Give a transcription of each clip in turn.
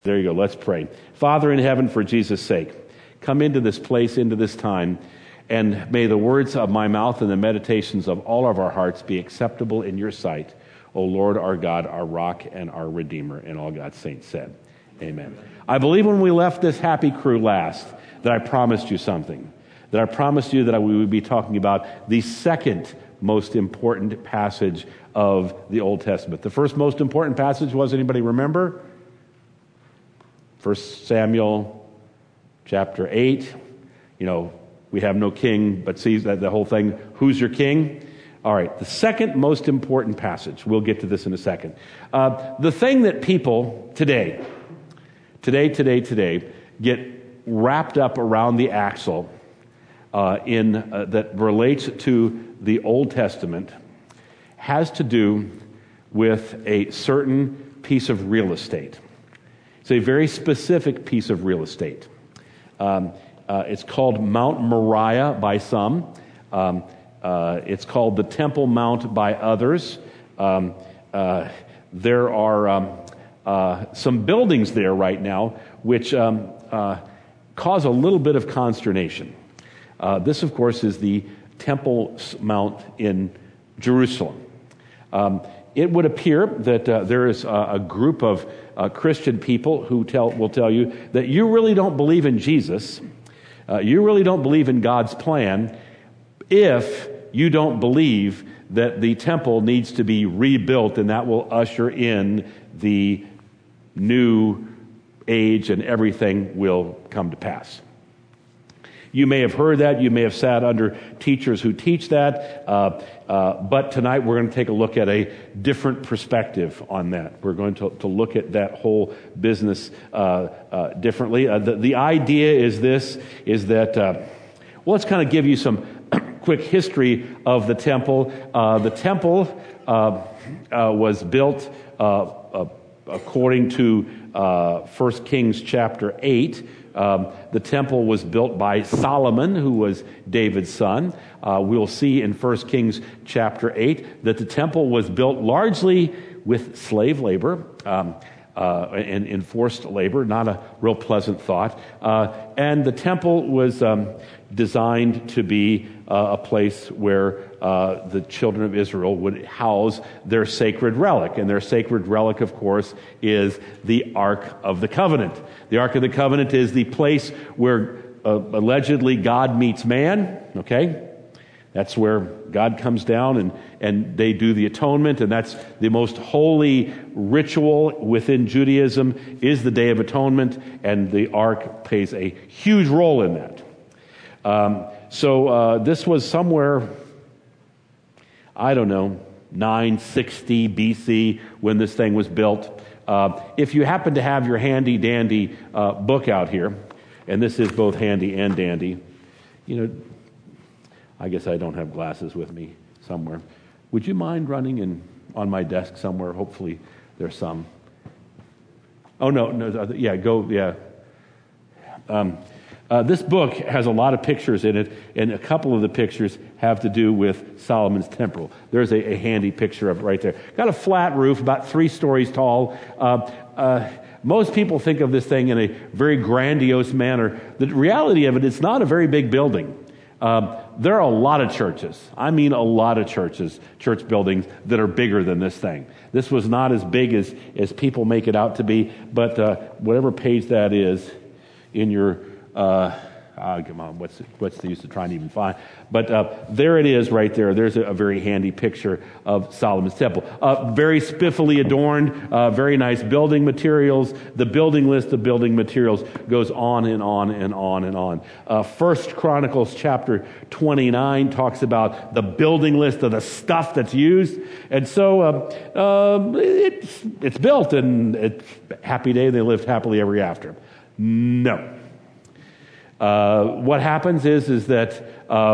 There you go. Let's pray. Father in heaven, for Jesus' sake, come into this place, into this time, and may the words of my mouth and the meditations of all of our hearts be acceptable in your sight, O Lord, our God, our rock, and our Redeemer. And all God's saints said, amen. I believe when we left this happy crew last that I promised you something, that I promised you that we would be talking about the second most important passage of the Old Testament. The first most important passage was, anybody remember? 1 Samuel chapter 8. You know, we have no king, but see that the whole thing, who's your king? All right, the second most important passage. We'll get to this in a second. The thing that people today get wrapped up around the axle that relates to the Old Testament has to do with a certain piece of real estate. It's a very specific piece of real estate. It's called Mount Moriah by some. It's called the Temple Mount by others. There are some buildings there right now which cause a little bit of consternation. This, of course, is the Temple Mount in Jerusalem. It would appear that there is a group of Christian people who will tell you that you really don't believe in Jesus, you really don't believe in God's plan, if you don't believe that the temple needs to be rebuilt, and that will usher in the new age and everything will come to pass. You may have heard that. You may have sat under teachers who teach that. But tonight we're going to take a look at a different perspective on that. We're going to look at that whole business differently. The idea is that, well, let's kind of give you some quick history of the temple. The temple was built according to 1 Kings chapter 8. The temple was built by Solomon, who was David's son. We'll see in 1 Kings chapter 8 that the temple was built largely with slave labor and enforced labor, not a real pleasant thought. And the temple was designed to be a place where the children of Israel would house their sacred relic. And their sacred relic, of course, is the Ark of the Covenant. The Ark of the Covenant is the place where allegedly God meets man, okay? That's where God comes down and they do the atonement, and that's the most holy ritual within Judaism is the Day of Atonement, and the Ark plays a huge role in that. So this was somewhere, I don't know, 960 BC when this thing was built. If you happen to have your handy-dandy book out here, and this is both handy and dandy, you know, I guess I don't have glasses with me somewhere. Would you mind running on my desk somewhere? Hopefully there's some. Oh, no, yeah, go, yeah. This book has a lot of pictures in it, and a couple of the pictures have to do with Solomon's temple. There's a handy picture of it right there. Got a flat roof, about 3 stories tall. Most people think of this thing in a very grandiose manner. The reality of it, it's not a very big building. There are a lot of churches. I mean a lot of churches, church buildings that are bigger than this thing. This was not as big as people make it out to be, but whatever page that is in your... come on, what's the use of trying to even find? But there it is right there. There's a very handy picture of Solomon's temple. Very spiffily adorned, very nice building materials. The building list of building materials goes on and on and on and on. 1 Chronicles chapter 29 talks about the building list of the stuff that's used. And so it's built, and it's happy day, they lived happily ever after. No. What happens is that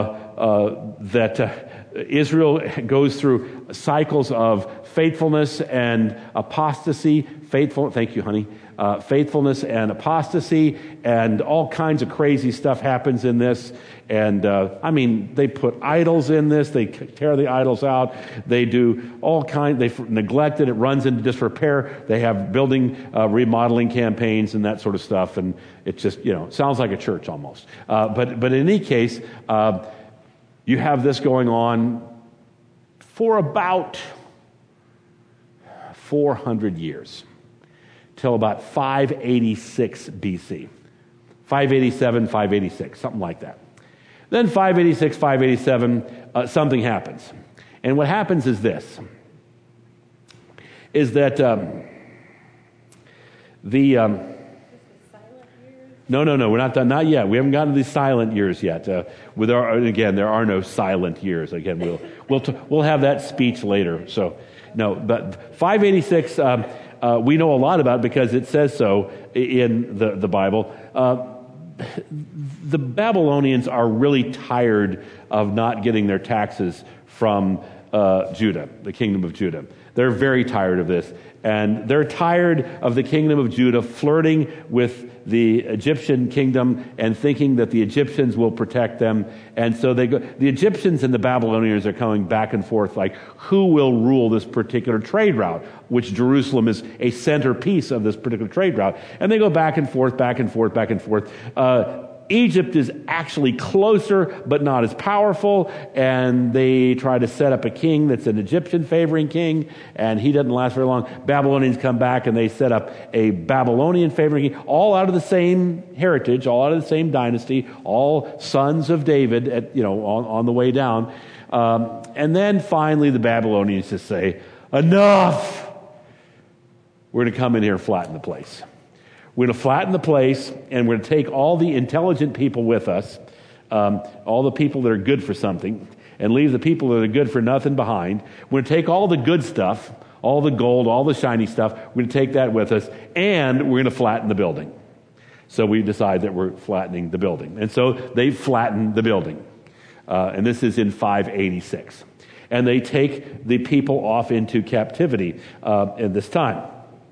Israel goes through cycles of faithfulness and apostasy. Thank you, honey. faithfulness and apostasy, and all kinds of crazy stuff happens in this. And they put idols in this. They tear the idols out. They do all kinds. They neglect it. It runs into disrepair. They have building remodeling campaigns and that sort of stuff. And it just sounds like a church almost. But in any case, you have this going on for about 400 years, till about 586 BC. 587, 586, something like that. Then 586, 587, something happens. And what happens is this, is that No, we're not done, not yet. We haven't gotten to these silent years yet. There are no silent years. Again, we'll have that speech later. So, no, but 586, we know a lot about because it says so in the Bible. The Babylonians are really tired of not getting their taxes from Judah, the kingdom of Judah. They're very tired of this. And they're tired of the kingdom of Judah flirting with the Egyptian kingdom and thinking that the Egyptians will protect them. And so the Egyptians and the Babylonians are coming back and forth like, who will rule this particular trade route, which Jerusalem is a centerpiece of this particular trade route. And they go back and forth, back and forth, back and forth. Egypt is actually closer, but not as powerful, and they try to set up a king that's an Egyptian-favoring king, and he doesn't last very long. Babylonians come back, and they set up a Babylonian-favoring king, all out of the same heritage, all out of the same dynasty, all sons of David, on the way down. And then finally the Babylonians just say, enough! We're going to come in here and flatten the place. We're going to flatten the place, and we're going to take all the intelligent people with us, all the people that are good for something, and leave the people that are good for nothing behind. We're going to take all the good stuff, all the gold, all the shiny stuff. We're going to take that with us, and we're going to flatten the building. So we decide that we're flattening the building. And so they flatten the building. And this is in 586. And they take the people off into captivity at this time.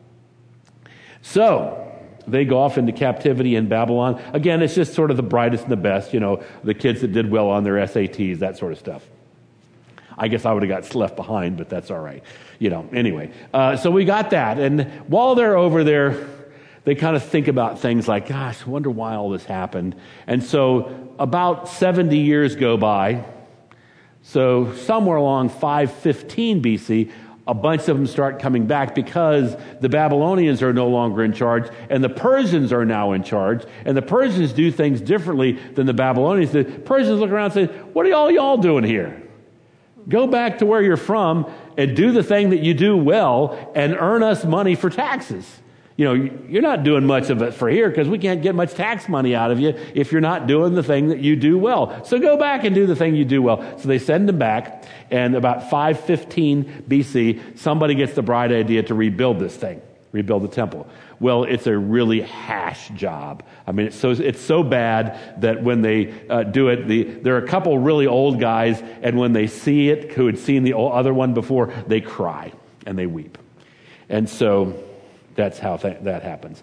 So they go off into captivity in Babylon. Again, it's just sort of the brightest and the best, the kids that did well on their SATs, that sort of stuff. I guess I would have got left behind, but that's all right. Anyway. So we got that. And while they're over there, they kind of think about things like, gosh, I wonder why all this happened. And so about 70 years go by. So somewhere along 515 BC, a bunch of them start coming back because the Babylonians are no longer in charge, and the Persians are now in charge, and the Persians do things differently than the Babylonians. The Persians look around and say, what are all y'all doing here? Go back to where you're from and do the thing that you do well and earn us money for taxes. You're not doing much of it for here because we can't get much tax money out of you if you're not doing the thing that you do well. So go back and do the thing you do well. So they send them back, and about 515 BC, somebody gets the bright idea to rebuild this thing, rebuild the temple. Well, it's a really hash job. I mean, it's so bad that when they do it, there are a couple really old guys, and when they see it, who had seen the other one before, they cry and they weep. And so that's how that happens.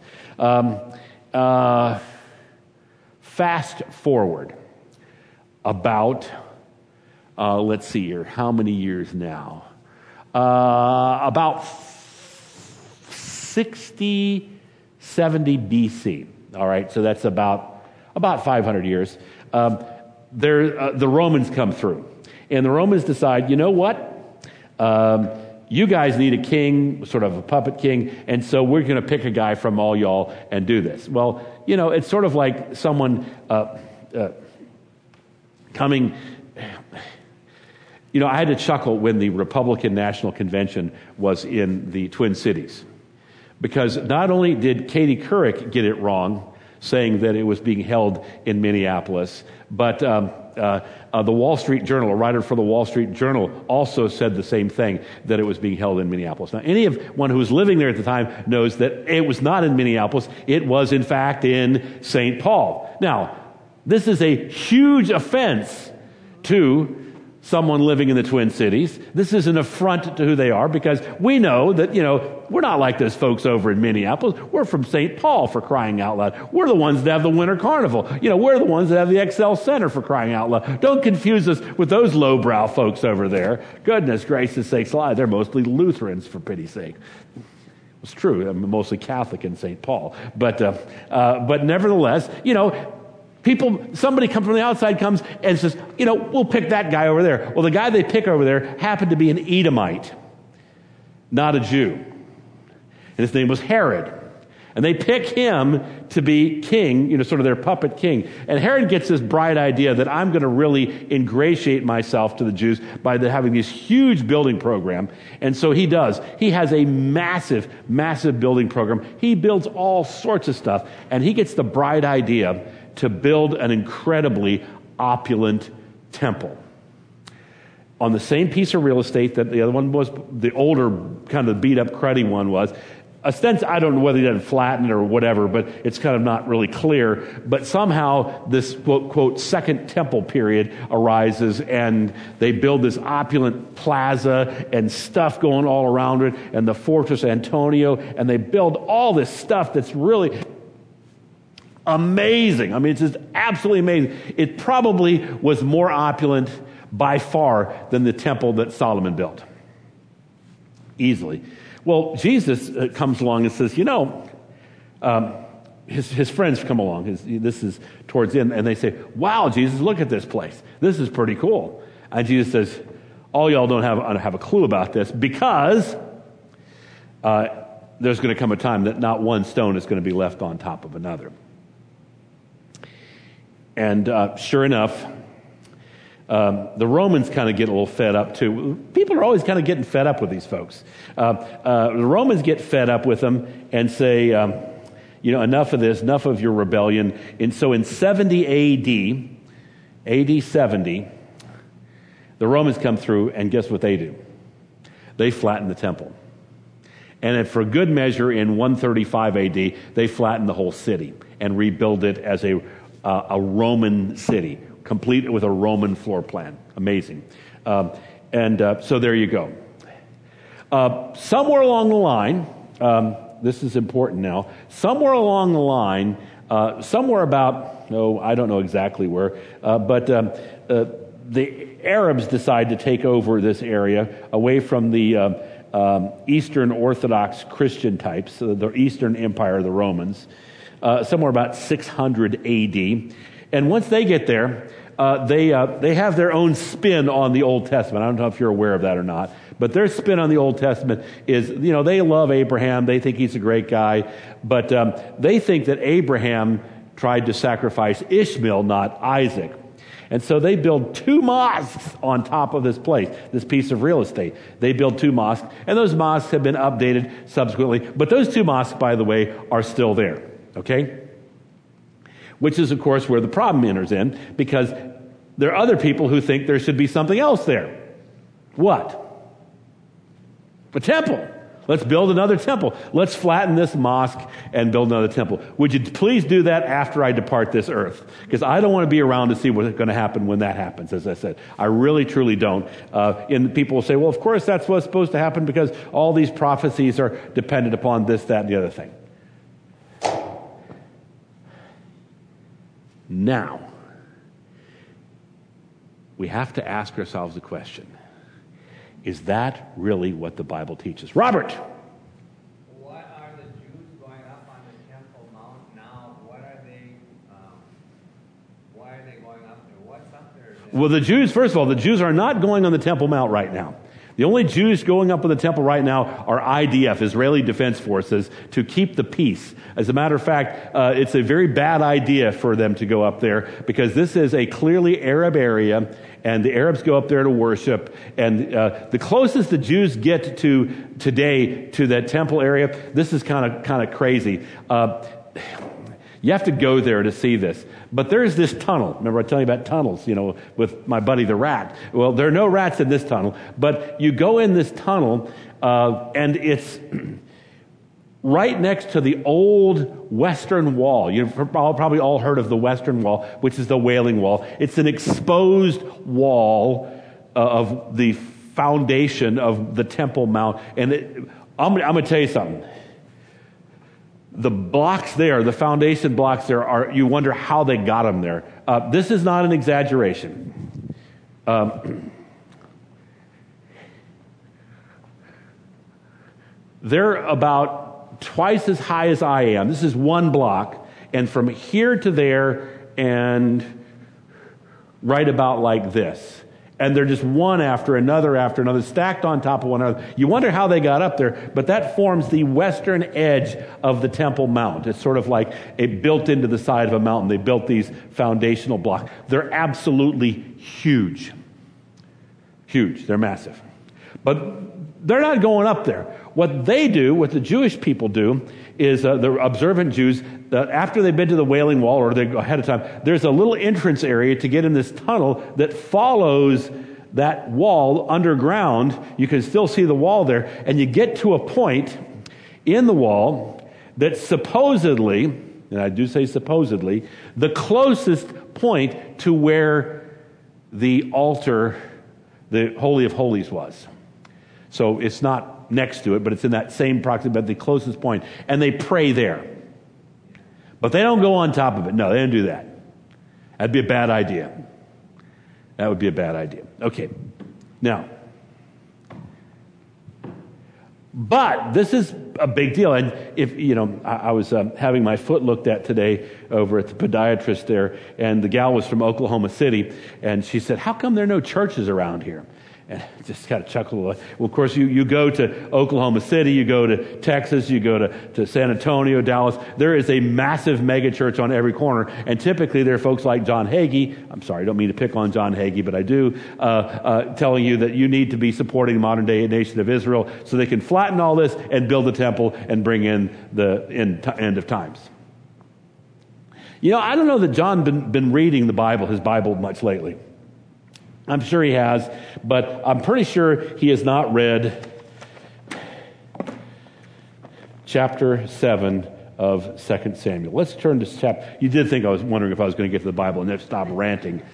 Fast forward about, let's see here, how many years now? About 60, 70 BC. All right, so that's about 500 years. The Romans come through, and the Romans decide, you know what? You guys need a king, sort of a puppet king, and so we're going to pick a guy from all y'all and do this. Well, it's sort of like someone coming. I had to chuckle when the Republican National Convention was in the Twin Cities, because not only did Katie Couric get it wrong, saying that it was being held in Minneapolis, but the Wall Street Journal, a writer for the Wall Street Journal, also said the same thing, that it was being held in Minneapolis. Now, anyone who was living there at the time knows that it was not in Minneapolis. It was, in fact, in St. Paul. Now, this is a huge offense to someone living in the Twin Cities. This is an affront to who they are, because we know that, we're not like those folks over in Minneapolis. We're from St. Paul, for crying out loud. We're the ones that have the Winter Carnival. We're the ones that have the Excel Center, for crying out loud. Don't confuse us with those lowbrow folks over there. Goodness gracious sakes alive. They're mostly Lutherans, for pity's sake. It's true. I'm mostly Catholic in St. Paul. But nevertheless, somebody come from the outside comes and says, we'll pick that guy over there. Well, the guy they pick over there happened to be an Edomite, not a Jew. And his name was Herod. And they pick him to be king, sort of their puppet king. And Herod gets this bright idea that I'm going to really ingratiate myself to the Jews by having this huge building program. And so he does. He has a massive, massive building program. He builds all sorts of stuff. And he gets the bright idea to build an incredibly opulent temple on the same piece of real estate that the other one was, the older, kind of beat up, cruddy one was. I don't know whether he did flatten it or whatever, but it's kind of not really clear. But somehow this, quote, second temple period arises, and they build this opulent plaza and stuff going all around it, and the Fortress Antonio, and they build all this stuff that's really amazing. I mean, it's just absolutely amazing. It probably was more opulent by far than the temple that Solomon built. Easily. Well, Jesus comes along and says, his friends come along. This is towards the end, and they say, wow, Jesus, look at this place. This is pretty cool. And Jesus says, all y'all don't have a clue about this, because there's going to come a time that not one stone is going to be left on top of another. And sure enough, the Romans kind of get a little fed up too. People are always kind of getting fed up with these folks. The Romans get fed up with them and say, enough of this, enough of your rebellion. And so in 70 AD 70, the Romans come through, and guess what they do? They flatten the temple. And for good measure, in 135 AD, they flatten the whole city and rebuild it as a Roman city, complete with a Roman floor plan. Amazing. So there you go. Somewhere along the line, this is important now, somewhere along the line, somewhere about, I don't know exactly where, but the Arabs decide to take over this area away from the Eastern Orthodox Christian types, the Eastern Empire, the Romans, somewhere about 600 AD. And once they get there, they have their own spin on the Old Testament. I don't know if you're aware of that or not, but their spin on the Old Testament is, they love Abraham. They think he's a great guy, but they think that Abraham tried to sacrifice Ishmael, not Isaac. And so they build 2 mosques on top of this place, this piece of real estate. They build 2 mosques, and those mosques have been updated subsequently. But those 2 mosques, by the way, are still there, okay? Which is, of course, where the problem enters in, because there are other people who think there should be something else there. What? A temple. Let's build another temple. Let's flatten this mosque and build another temple. Would you please do that after I depart this earth? Because I don't want to be around to see what's going to happen when that happens, as I said. I really, truly don't. And people will say, well, of course that's what's supposed to happen, because all these prophecies are dependent upon this, that, and the other thing. Now, we have to ask ourselves the question, is that really what the Bible teaches? Robert! What are the Jews going up on the Temple Mount now? Why are they going up there? What's up there? Well, the Jews, first of all, the Jews are not going on the Temple Mount right now. The only Jews going up on the temple right now are IDF, Israeli Defense Forces, to keep the peace. As a matter of fact, it's a very bad idea for them to go up there, because this is a clearly Arab area, and the Arabs go up there to worship. And the closest the Jews get to today to that temple area, this is kind of crazy. You have to go there to see this. But there's this tunnel. Remember I telling you about tunnels, with my buddy the rat. Well, there are no rats in this tunnel, but you go in this tunnel, and it's right next to the old Western Wall. You've probably all heard of the Western Wall, which is the Wailing Wall. It's an exposed wall of the foundation of the Temple Mount. And I'm going to tell you something. The blocks there, the foundation blocks there, you wonder how they got them there. This is not an exaggeration. They're about twice as high as I am. This is one block. And from here to there and right about like this. And they're just one after another, stacked on top of one another. You wonder how they got up there, but that forms the western edge of the Temple Mount. It's sort of like it built into the side of a mountain. They built these foundational blocks. They're absolutely huge. Huge. They're massive. But they're not going up there. What they do, what the Jewish people do, is the observant Jews, after they've been to the Wailing Wall, or they go ahead of time, there's a little entrance area to get in this tunnel that follows that wall underground. You can still see the wall there, and you get to a point in the wall that supposedly, and I do say supposedly, the closest point to where the altar, the Holy of Holies, was. So it's not next to it, but it's in that same proximity, but the closest point. And they pray there. But they don't go on top of it. No, they don't do that. That'd be a bad idea. That would be a bad idea. Okay. Now, but this is a big deal. And if, I was having my foot looked at today over at the podiatrist there, and the gal was from Oklahoma City, and she said, "How come there are no churches around here?" And I just kind of chuckled. Well, of course, you go to Oklahoma City, you go to Texas, you go to San Antonio, Dallas. There is a massive mega church on every corner. And typically there are folks like John Hagee. I'm sorry, I don't mean to pick on John Hagee, but I do, telling you that you need to be supporting the modern day nation of Israel so they can flatten all this and build the temple and bring in the end of times. I don't know that John been reading his Bible much lately. I'm sure he has, but I'm pretty sure he has not read chapter 7 of 2 Samuel. Let's turn to chapter. You did think I was wondering if I was going to get to the Bible and then stop ranting.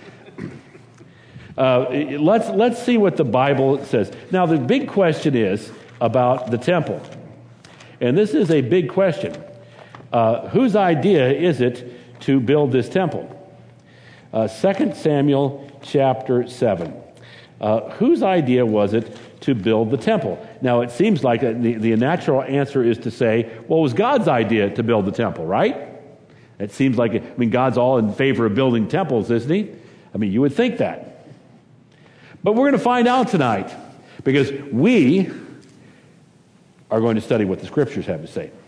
Let's see what the Bible says. Now, the big question is about the temple. And this is a big question. Whose idea is it to build this temple? 2 Samuel chapter 7. Whose idea was it to build the temple? Now, it seems like the natural answer is to say, well, it was God's idea to build the temple, right? It seems like, God's all in favor of building temples, isn't he? You would think that. But we're going to find out tonight, because we are going to study what the Scriptures have to say.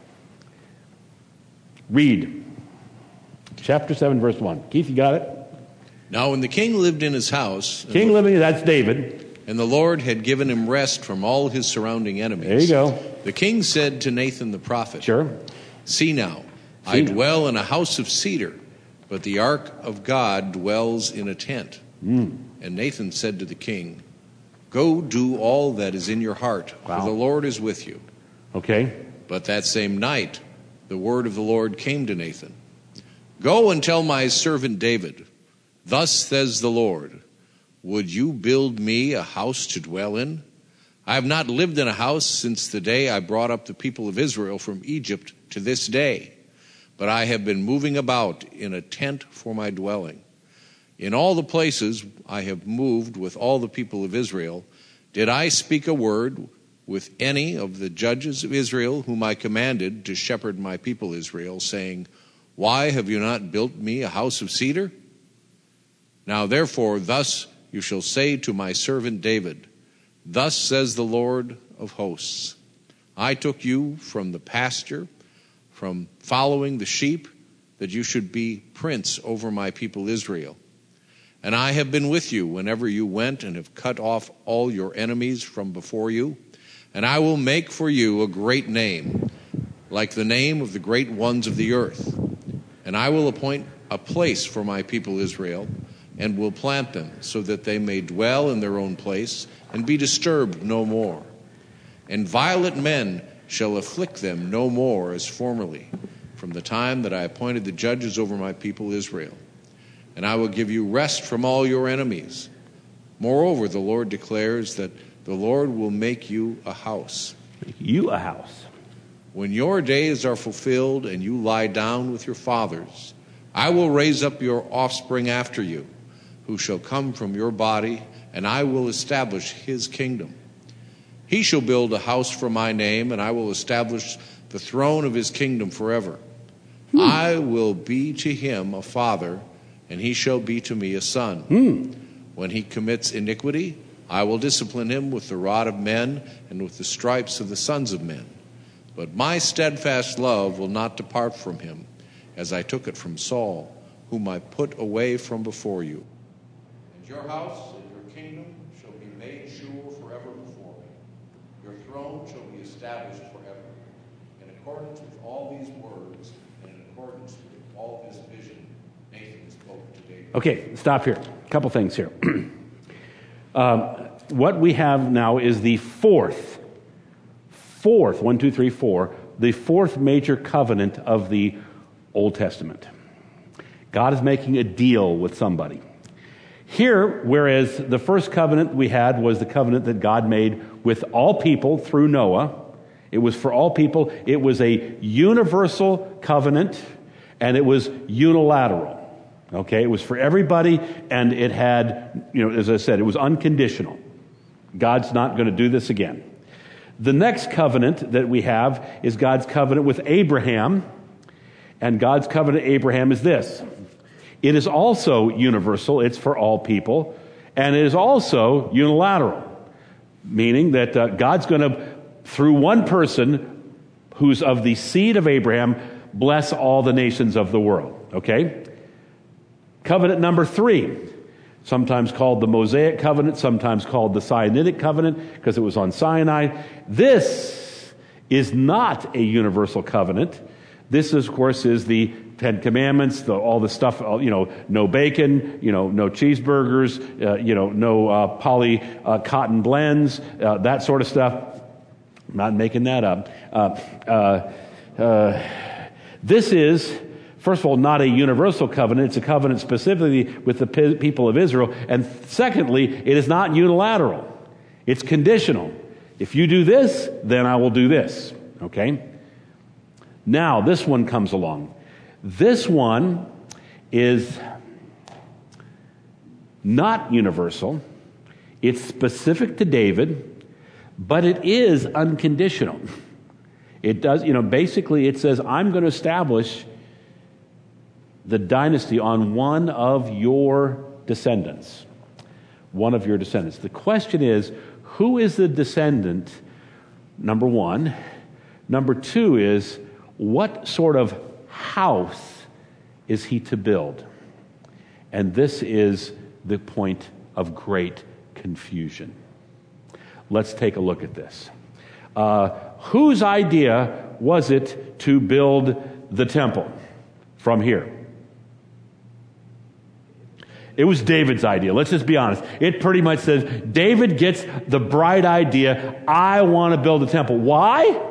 Read. Chapter 7, verse 1. Keith, you got it? Now when the king lived in his house... that's David. And the Lord had given him rest from all his surrounding enemies. There you go. The king said to Nathan the prophet, Sure. See now, I dwell in a house of cedar, but the ark of God dwells in a tent. And Nathan said to the king, Go do all that is in your heart, for the Lord is with you. Okay. But that same night, the word of the Lord came to Nathan. Go and tell my servant David, Thus says the Lord, Would you build me a house to dwell in? I have not lived in a house since the day I brought up the people of Israel from Egypt to this day, but I have been moving about in a tent for my dwelling. In all the places I have moved with all the people of Israel, did I speak a word with any of the judges of Israel whom I commanded to shepherd my people Israel, saying, Why have you not built me a house of cedar? Now therefore, thus you shall say to my servant David, Thus says the Lord of hosts, I took you from the pasture, from following the sheep, that you should be prince over my people Israel. And I have been with you whenever you went and have cut off all your enemies from before you. And I will make for you a great name, like the name of the great ones of the earth. And I will appoint a place for my people Israel, and will plant them, so that they may dwell in their own place, and be disturbed no more. And violent men shall afflict them no more as formerly, from the time that I appointed the judges over my people Israel. And I will give you rest from all your enemies. Moreover, the Lord declares that the Lord will make you a house. You a house. When your days are fulfilled and you lie down with your fathers, I will raise up your offspring after you, who shall come from your body, and I will establish his kingdom. He shall build a house for my name, and I will establish the throne of his kingdom forever. I will be to him a father, and he shall be to me a son. When he commits iniquity, I will discipline him with the rod of men and with the stripes of the sons of men. But my steadfast love will not depart from him, as I took it from Saul, whom I put away from before you. And your house and your kingdom shall be made sure forever before me. Your throne shall be established forever. In accordance with all these words, and in accordance with all this vision, Nathan spoke to David. Okay, stop here. A couple things here. What we have now is the fourth, 1, 2, 3, 4, the fourth major covenant of the Old Testament. God is making a deal with somebody. Here, whereas the first covenant we had was the covenant that God made with all people through Noah, it was for all people, it was a universal covenant, and it was unilateral. Okay, it was for everybody, and it had, as I said, it was unconditional. God's not going to do this again. The next covenant that we have is God's covenant with Abraham, and God's covenant with Abraham is this. It is also universal, it's for all people, and it is also unilateral, meaning that God's going to, through one person who's of the seed of Abraham, bless all the nations of the world. Okay? Covenant number 3, sometimes called the Mosaic covenant, sometimes called the Sinaitic covenant, because it was on Sinai. This is not a universal covenant. This, of course, is the Ten Commandments, all the stuff, no bacon, no cheeseburgers, no poly cotton blends, that sort of stuff. I'm not making that up. This is, first of all, not a universal covenant. It's a covenant specifically with the people of Israel. And secondly, it is not unilateral. It's conditional. If you do this, then I will do this. Okay? Now, this one comes along. This one is not universal. It's specific to David, but it is unconditional. It does, basically it says, I'm going to establish the dynasty on one of your descendants. One of your descendants. The question is, who is the descendant? Number one. Number two is, what sort of house is he to build? And this is the point of great confusion. Let's take a look at this. Whose idea was it to build the temple from here? It was David's idea. Let's just be honest. It pretty much says David gets the bright idea, I want to build a temple. Why?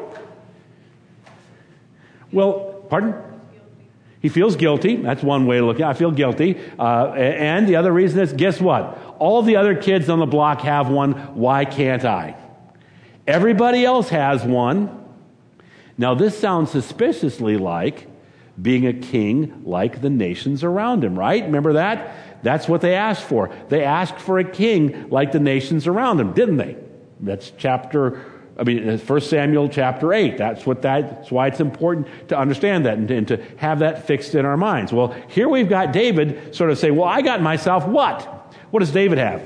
Well, pardon? He feels guilty. That's one way to look at it. I feel guilty. And the other reason is, guess what? All the other kids on the block have one. Why can't I? Everybody else has one. Now, this sounds suspiciously like being a king like the nations around him, right? Remember that? That's what they asked for. They asked for a king like the nations around them, didn't they? That's 1 Samuel chapter 8. That's why it's important to understand that and to have that fixed in our minds. Well, here we've got David sort of say, well, I got myself what? What does David have?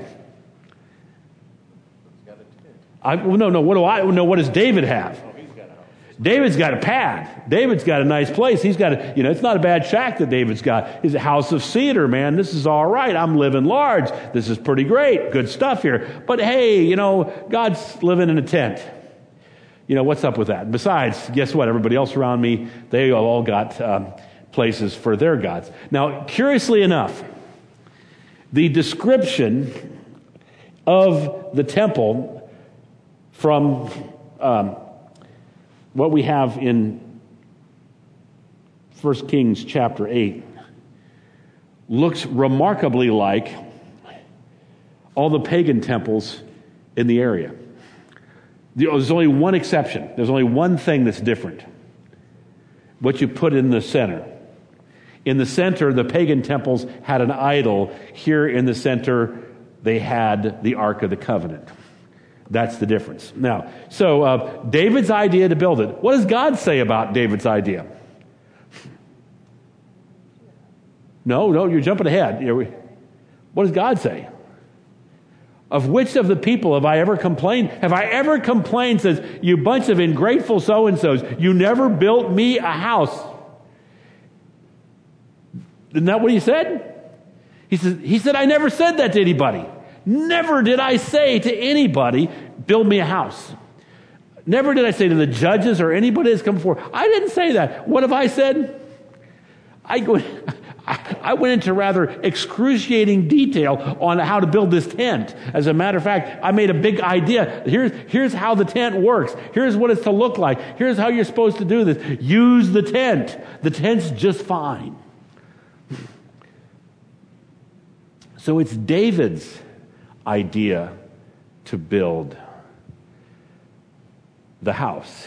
What does David have? David's got a pad. David's got a nice place. He's got it's not a bad shack that David's got. It's a house of cedar, man. This is all right. I'm living large. This is pretty great. Good stuff here. But hey, God's living in a tent. What's up with that? Besides, guess what? Everybody else around me, they all got places for their gods. Now, curiously enough, the description of the temple from what we have in 1 Kings chapter 8 looks remarkably like all the pagan temples in the area. There's only one exception. There's only one thing that's different. What you put in the center. In the center, the pagan temples had an idol. Here in the center, they had the Ark of the Covenant. That's the difference. Now, so David's idea to build it. What does God say about David's idea? No, you're jumping ahead. What does God say? Of which of the people have I ever complained? Have I ever complained, says, you bunch of ungrateful so-and-sos, you never built me a house. Isn't that what he said? He said, I never said that to anybody. Never did I say to anybody, build me a house. Never did I say to the judges or anybody that's come before. I didn't say that. What have I said? I went into rather excruciating detail on how to build this tent. As a matter of fact, I made a big idea. Here's how the tent works. Here's what it's to look like. Here's how you're supposed to do this. Use the tent. The tent's just fine. So it's David's idea to build the house.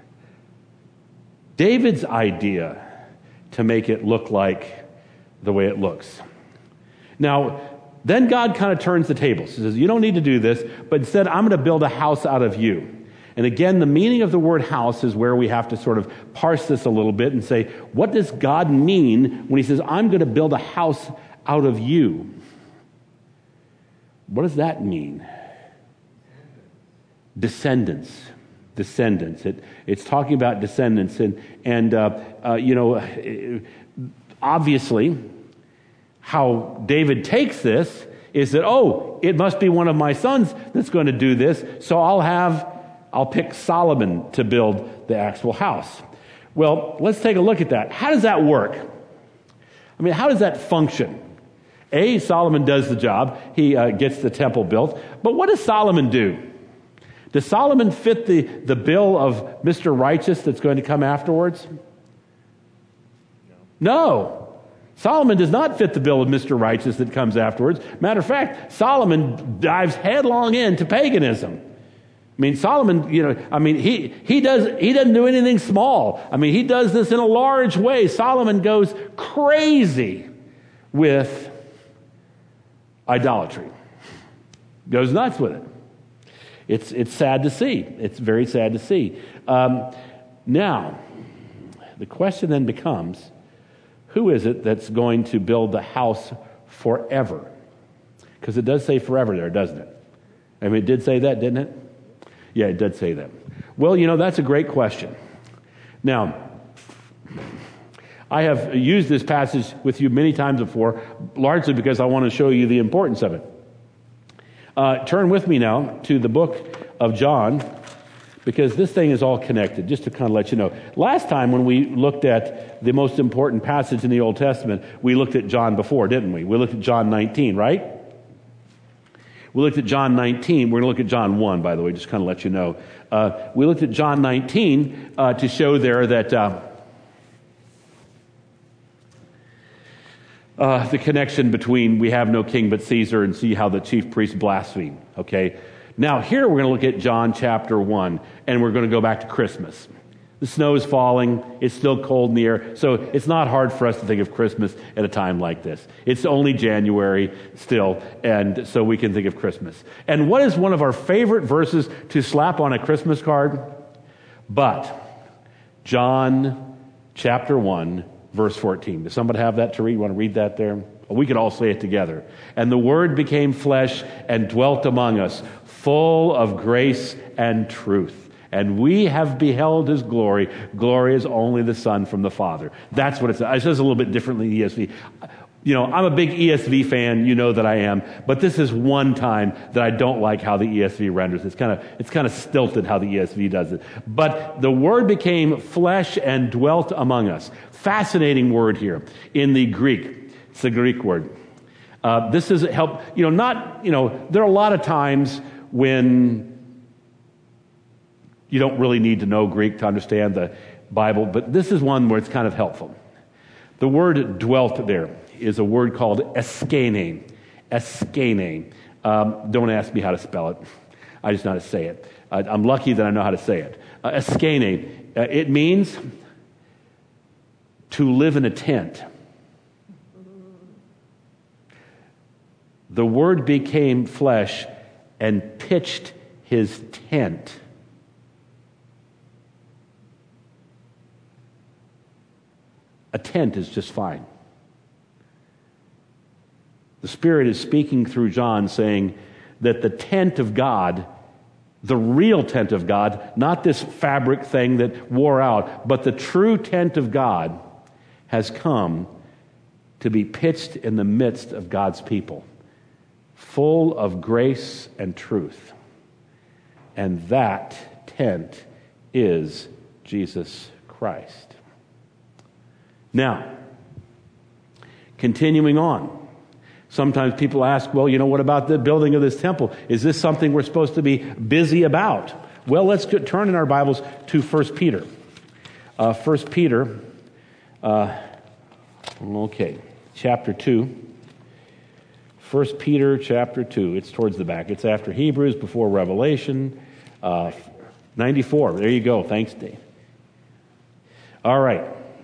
David's idea to make it look like the way it looks. Now, then God kind of turns the tables. He says, you don't need to do this, but instead I'm going to build a house out of you. And again, the meaning of the word house is where we have to sort of parse this a little bit and say, what does God mean when he says, I'm going to build a house out of you? What does that mean? Descendants. It's talking about descendants. And obviously, how David takes this is that, it must be one of my sons that's going to do this, so I'll pick Solomon to build the actual house. Well, let's take a look at that. How does that work? I mean, how does that function? Solomon does the job. He gets the temple built. But what does Solomon do? Does Solomon fit the bill of Mr. Righteous that's going to come afterwards? No. Solomon does not fit the bill of Mr. Righteous that comes afterwards. Matter of fact, Solomon dives headlong into paganism. I mean, Solomon, he doesn't do anything small. I mean, he does this in a large way. Solomon goes crazy with idolatry. Goes nuts with it. It's sad to see. It's very sad to see. Now, the question then becomes, who is it that's going to build the house forever? Because it does say forever there, doesn't it? I mean, it did say that, didn't it? Yeah, it did say that. Well, that's a great question. Now, I have used this passage with you many times before, largely because I want to show you the importance of it. Turn with me now to the book of John, because this thing is all connected, just to kind of let you know. Last time when we looked at the most important passage in the Old Testament, we looked at John before, didn't we? We looked at John 19, right? We looked at John 19. We're going to look at John 1, by the way, just kind of let you know. We looked at John 19 to show there that the connection between we have no king but Caesar and see how the chief priests blaspheme. Okay? Now here we're going to look at John chapter 1, and we're going to go back to Christmas. The snow is falling. It's still cold in the air. So it's not hard for us to think of Christmas at a time like this. It's only January still, and so we can think of Christmas. And what is one of our favorite verses to slap on a Christmas card? But John chapter 1, verse 14. Does somebody have that to read? You want to read that there? We could all say it together. And the Word became flesh and dwelt among us, full of grace and truth. And we have beheld his glory. Glory is only the Son from the Father. That's what it says. It says a little bit differently in ESV. I'm a big ESV fan. You know that I am. But this is one time that I don't like how the ESV renders. It's kind of stilted how the ESV does it. But the Word became flesh and dwelt among us. Fascinating word here in the Greek. It's the Greek word. This is help. There are a lot of times when you don't really need to know Greek to understand the Bible, but this is one where it's kind of helpful. The word dwelt there is a word called eskene. Eskene. Don't ask me how to spell it. I just know how to say it. I'm lucky that I know how to say it. Askene. It means to live in a tent. The Word became flesh and pitched his tent. A tent is just fine. The Spirit is speaking through John, saying that the tent of God, the real tent of God, not this fabric thing that wore out, but the true tent of God has come to be pitched in the midst of God's people, full of grace and truth. And that tent is Jesus Christ. Now, continuing on. Sometimes people ask, well, what about the building of this temple? Is this something we're supposed to be busy about? Well, let's turn in our Bibles to 1 Peter. 1 Peter, chapter 2. 1 Peter chapter 2. It's towards the back. It's after Hebrews, before Revelation. 94. There you go. Thanks, Dave. All right.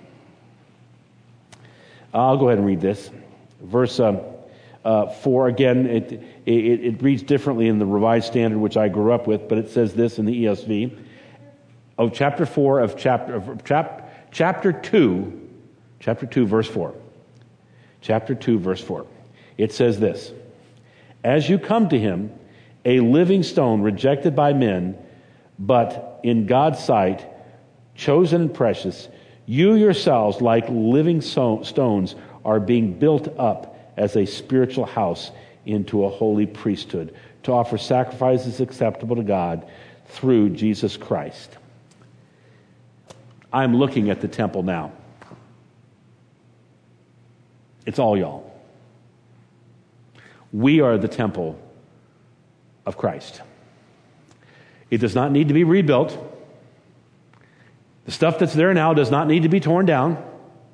I'll go ahead and read this. Verse 4, again, it reads differently in the Revised Standard, which I grew up with, but it says this in the ESV. Chapter 4 of chapter 2, verse 4. Chapter 2, verse 4. It says this: as you come to him, a living stone rejected by men, but in God's sight, chosen and precious, you yourselves, like living stones, are being built up as a spiritual house into a holy priesthood, to offer sacrifices acceptable to God through Jesus Christ. I'm looking at the temple now. It's all y'all. We are the temple of Christ. It does not need to be rebuilt. The stuff that's there now does not need to be torn down.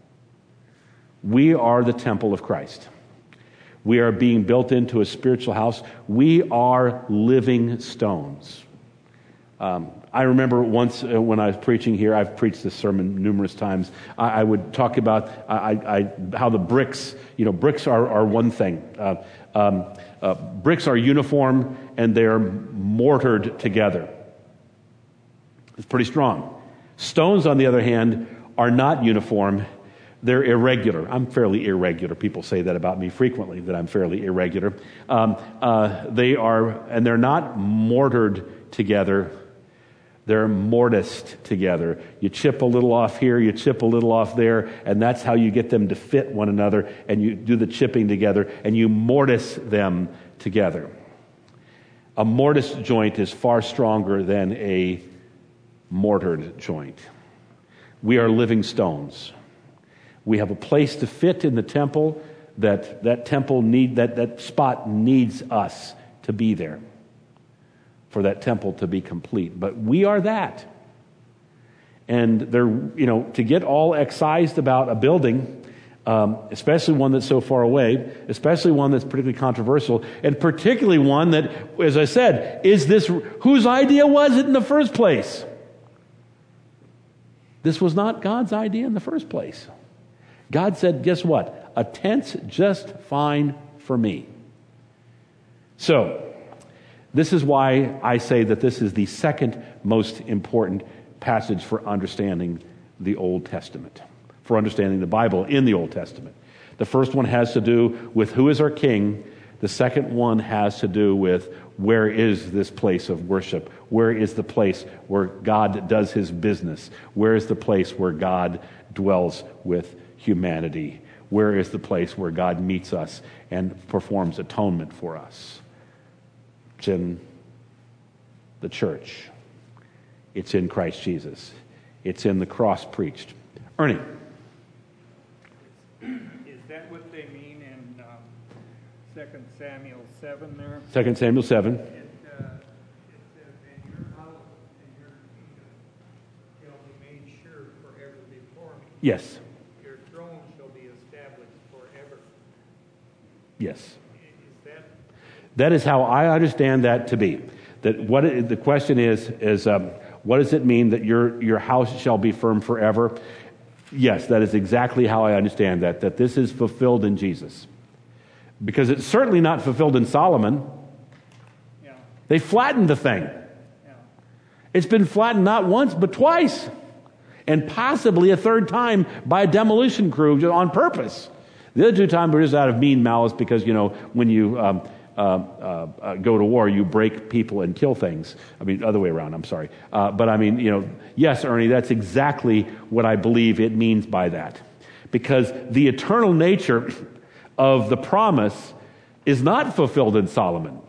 We are the temple of Christ. We are being built into a spiritual house. We are living stones. I remember once when I was preaching here, I've preached this sermon numerous times, I would talk about how the bricks, bricks are one thing. Bricks are uniform and they're mortared together. It's pretty strong. Stones, on the other hand, are not uniform. They're irregular. I'm fairly irregular. People say that about me frequently, that I'm fairly irregular. They're not mortared together. They're mortised together. You chip a little off here, you chip a little off there, and that's how you get them to fit one another, and you do the chipping together, and you mortise them together. A mortise joint is far stronger than a mortared joint. We are living stones. We have a place to fit in the temple. That temple that spot needs us to be there for that temple to be complete. But we are that. And to get all excised about a building, especially one that's so far away, especially one that's particularly controversial, and particularly one that, as I said, whose idea was it in the first place? This was not God's idea in the first place. God said, guess what? A tent's just fine for me. So, this is why I say that this is the second most important passage for understanding the Old Testament, for understanding the Bible in the Old Testament. The first one has to do with who is our king. The second one has to do with where is this place of worship? Where is the place where God does his business? Where is the place where God dwells with humanity? Where is the place where God meets us and performs atonement for us? It's in the church. It's in Christ Jesus. It's in the cross preached. Ernie. Is that what they mean in 2 Samuel 7 there? 2 Samuel 7. It says, "And your house and your kingdom shall be made sure forever before me. Yes. Your throne shall be established forever." Yes. Is that That is how I understand that to be. The question is what does it mean that your house shall be firm forever? Yes, that is exactly how I understand that this is fulfilled in Jesus. Because it's certainly not fulfilled in Solomon. Yeah. They flattened the thing. Yeah. It's been flattened not once, but twice. And possibly a third time by a demolition crew on purpose. The other two times were just out of mean malice because, when you go to war, you break people and kill things. I mean, other way around, I'm sorry. But I mean, yes, Ernie, that's exactly what I believe it means by that. Because the eternal nature of the promise is not fulfilled in Solomon.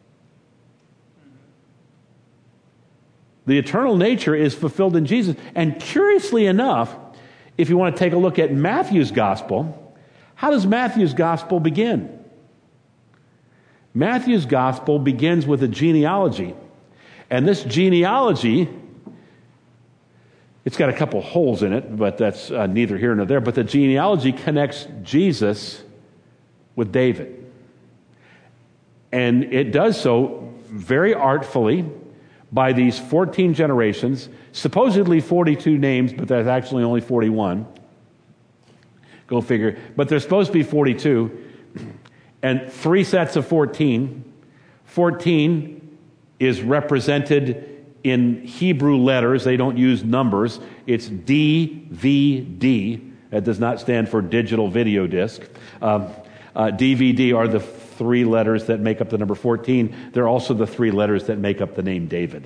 The eternal nature is fulfilled in Jesus. And curiously enough, if you want to take a look at Matthew's gospel, how does Matthew's gospel begin? Matthew's gospel begins with a genealogy. And this genealogy, it's got a couple holes in it, but that's neither here nor there. But the genealogy connects Jesus with David. And it does so very artfully by these 14 generations, supposedly 42 names, but there's actually only 41. Go figure. But there's supposed to be 42. And 3 sets of 14. 14 is represented in Hebrew letters. They don't use numbers. It's DVD. That does not stand for digital video disc. DVD are the 3 letters that make up the number 14. They're also the 3 letters that make up the name David.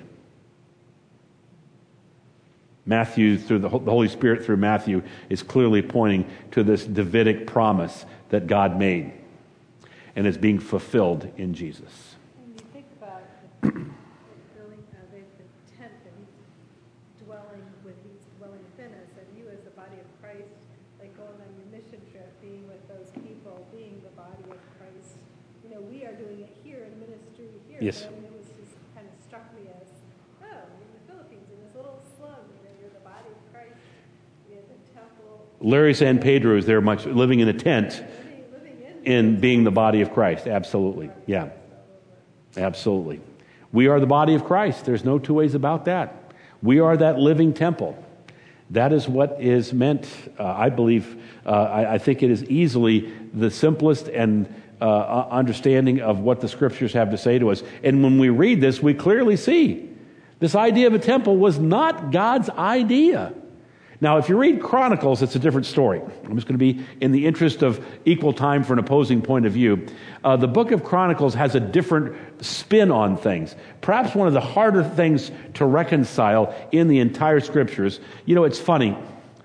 Matthew, through the Holy Spirit through Matthew, is clearly pointing to this Davidic promise that God made and is being fulfilled in Jesus. When you think about the building, the tent that he's dwelling within us, and you as the body of Christ, like going on your mission trip, being with those people, being the body of Christ. We are doing it here in ministry here. Yes. But it was just kind of struck me as, in the Philippines, in this little slum, you're the body of Christ. You have the temple. Larry San Pedro is there much living in a tent in being the body of Christ. Absolutely. Yeah. Absolutely. We are the body of Christ. There's no two ways about that. We are that living temple. That is what is meant, I believe. I think it is easily the simplest and understanding of what the Scriptures have to say to us. And when we read this, we clearly see this idea of a temple was not God's idea. Now, if you read Chronicles, it's a different story. I'm just going to be in the interest of equal time for an opposing point of view. The book of Chronicles has a different spin on things. Perhaps one of the harder things to reconcile in the entire Scriptures. It's funny.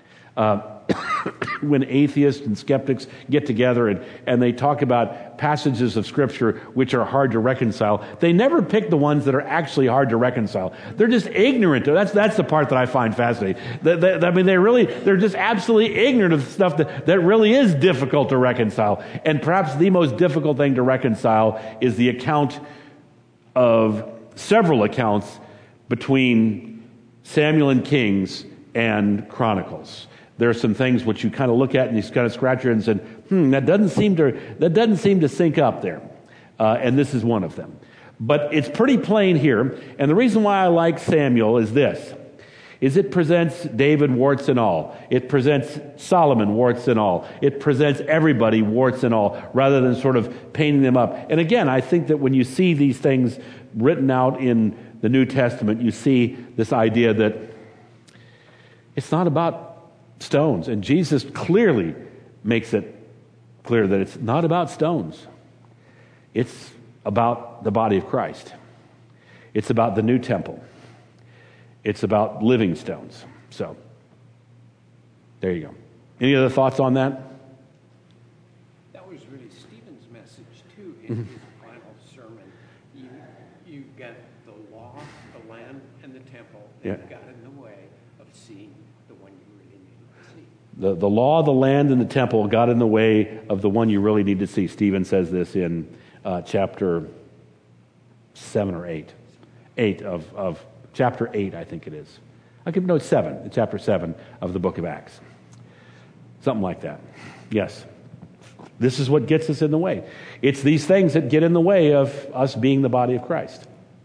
When atheists and skeptics get together and they talk about passages of Scripture which are hard to reconcile, they never pick the ones that are actually hard to reconcile. They're just ignorant. That's the part that I find fascinating. They're just absolutely ignorant of stuff that really is difficult to reconcile. And perhaps the most difficult thing to reconcile is the account of several accounts between Samuel and Kings and Chronicles. There are some things which you kind of look at and you kind of scratch your head and say, that doesn't seem to sync up there. And this is one of them. But it's pretty plain here. And the reason why I like Samuel is this, is it presents David warts and all. It presents Solomon warts and all. It presents everybody warts and all, rather than sort of painting them up. And again, I think that when you see these things written out in the New Testament, you see this idea that it's not about stones. And Jesus clearly makes it clear that it's not about stones. It's about the body of Christ. It's about the new temple. It's about living stones. So, there you go. Any other thoughts on that? That was really Stephen's message, too, in his final sermon. You got the law, the land, and the temple that got in the way of seeing the one you really needed to see. The law, the land, and the temple got in the way of the one you really need to see. Stephen says this in chapter 7 or 8. Of chapter 8, I think it is. It's 7, chapter 7 of the book of Acts. Something like that. Yes. This is what gets us in the way. It's these things that get in the way of us being the body of Christ.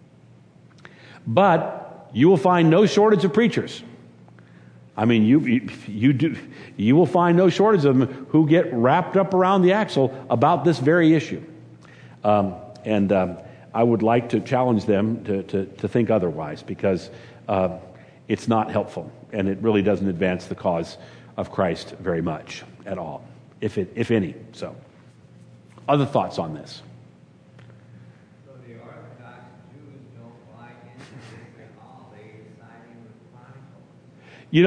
But you will find no shortage of preachers. I mean, you will find no shortage of them who get wrapped up around the axle about this very issue. And I would like to challenge them to think otherwise, because it's not helpful, and it really doesn't advance the cause of Christ very much at all, if any. So, other thoughts on this? So the Orthodox Jews don't buy into this at all. They siding with Chronicles. You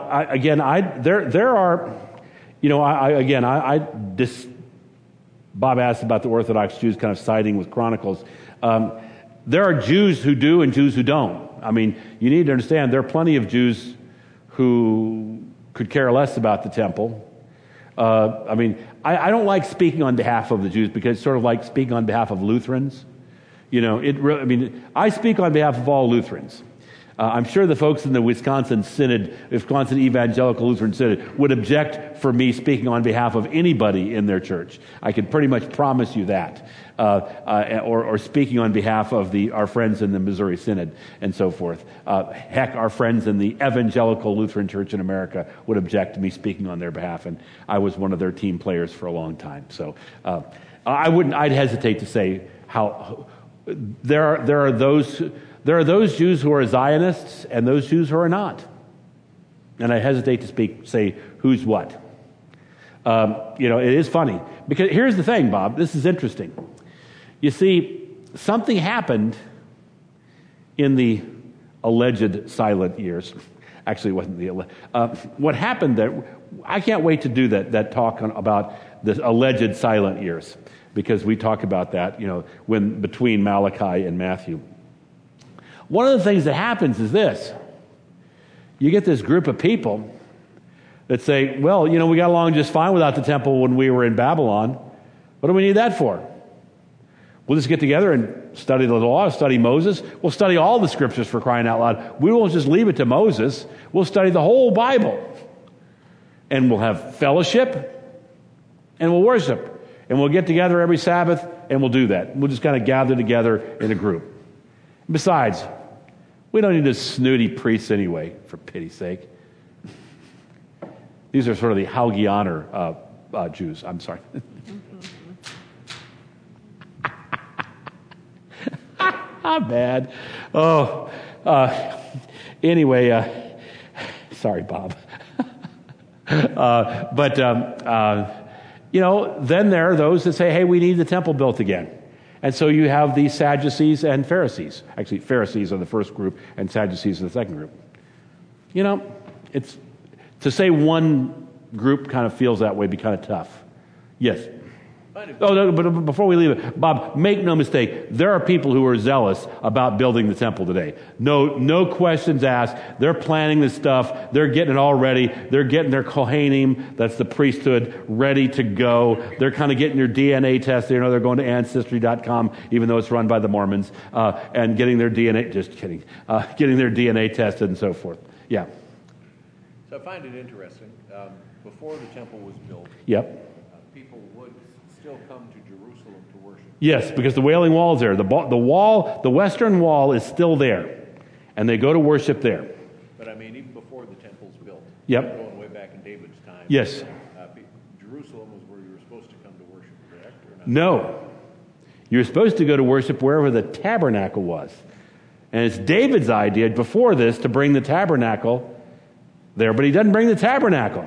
know, Bob asked about the Orthodox Jews kind of siding with Chronicles. There are Jews who do and Jews who don't. I mean, you need to understand there are plenty of Jews who could care less about the temple. I don't like speaking on behalf of the Jews, because it's sort of like speaking on behalf of Lutherans. You know, I speak on behalf of all Lutherans. I'm sure the folks in the Wisconsin Evangelical Lutheran Synod would object for me speaking on behalf of anybody in their church. I can pretty much promise you that. Or speaking on behalf of our friends in the Missouri Synod and so forth. Heck, our friends in the Evangelical Lutheran Church in America would object to me speaking on their behalf, and I was one of their team players for a long time. So I'd hesitate to say how there are those Jews who are Zionists and those Jews who are not. And I hesitate to say who's what. It is funny. Because here's the thing, Bob. This is interesting. You see, something happened in the alleged silent years. Actually, it wasn't what happened there. I can't wait to do that talk about the alleged silent years, because we talk about that, between Malachi and Matthew. One of the things that happens is this. You get this group of people that say, well, we got along just fine without the temple when we were in Babylon. What do we need that for? We'll just get together and study the law, study Moses. We'll study all the scriptures, for crying out loud. We won't just leave it to Moses. We'll study the whole Bible. And we'll have fellowship, and we'll worship. And we'll get together every Sabbath, and we'll do that. We'll just kind of gather together in a group. Besides, we don't need this snooty priests anyway, for pity's sake. These are sort of the Haugianer Jews. I'm sorry. I'm bad. Oh, anyway, sorry, Bob. Then there are those that say, hey, we need the temple built again. And so you have the Sadducees and Pharisees. Actually, Pharisees are the first group and Sadducees are the second group. It's to say one group kind of feels that way be kind of tough. Yes. Oh, no, but before we leave it, Bob, make no mistake. There are people who are zealous about building the temple today. No questions asked. They're planning this stuff. They're getting it all ready. They're getting their Kohanim, that's the priesthood, ready to go. They're kind of getting their DNA test. They're going to Ancestry.com, even though it's run by the Mormons, and getting their DNA, just kidding, getting their DNA tested and so forth. Yeah. So I find it interesting. Before the temple was built, people would still come to Jerusalem to worship. Yes, because the Wailing Wall is there. The Western Wall is still there, and they go to worship there. But even before the temple's built, going way back in David's time. Yes. Jerusalem was where you were supposed to come to worship, correct? Or not? No, you're supposed to go to worship wherever the tabernacle was, and it's David's idea before this to bring the tabernacle there, but he doesn't bring the tabernacle.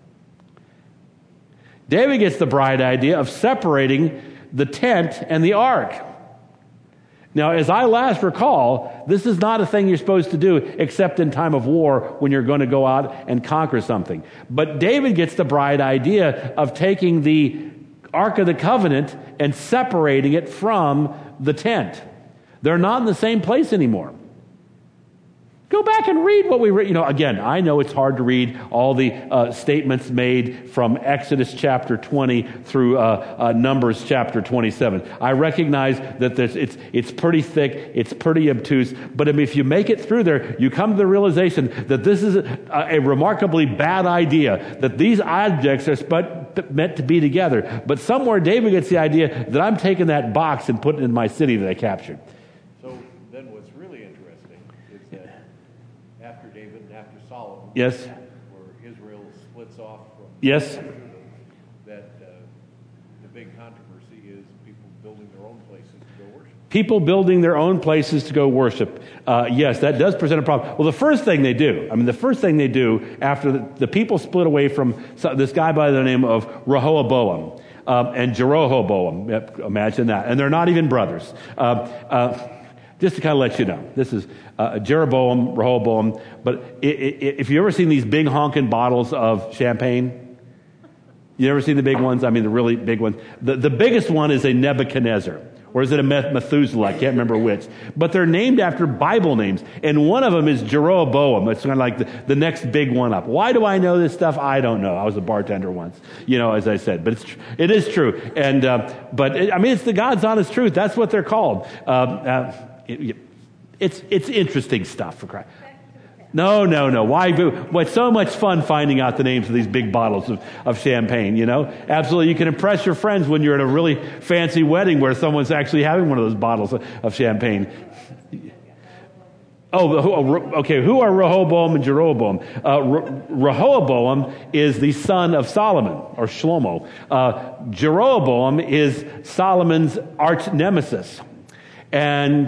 David gets the bright idea of separating the tent and the ark. Now, as I last recall, this is not a thing you're supposed to do except in time of war when you're going to go out and conquer something. But David gets the bright idea of taking the Ark of the Covenant and separating it from the tent. They're not in the same place anymore. Go back and read what we read. Again, I know it's hard to read all the statements made from Exodus chapter 20 through Numbers chapter 27. I recognize that it's pretty thick, it's pretty obtuse, but if you make it through there, you come to the realization that this is a remarkably bad idea, that these objects are meant to be together. But somewhere David gets the idea that I'm taking that box and putting it in my city that I captured. So then what's really interesting is that after David and after Solomon, Yes. where Israel splits off from Yes. Judah, that the big controversy is people building their own places to go worship. People building their own places to go worship. Yes, that does present a problem. Well, the first thing they do after the people split away from this guy by the name of Rehoboam and Jeroboam, imagine that. And they're not even brothers. Just to kind of let you know, this is Jeroboam, Rehoboam. But if you ever seen these big honking bottles of champagne, you ever seen the big ones? I mean, the really big ones. The biggest one is a Nebuchadnezzar. Or is it a Methuselah? I can't remember which. But they're named after Bible names. And one of them is Jeroboam. It's kind of like the next big one up. Why do I know this stuff? I don't know. I was a bartender once, as I said. But it is true. And it's the God's honest truth. That's what they're called. It's interesting stuff for Christ. No. Why? It's so much fun finding out the names of these big bottles of champagne, Absolutely. You can impress your friends when you're at a really fancy wedding where someone's actually having one of those bottles of champagne. Okay. Who are Rehoboam and Jeroboam? Rehoboam is the son of Solomon, or Shlomo. Jeroboam is Solomon's arch nemesis. And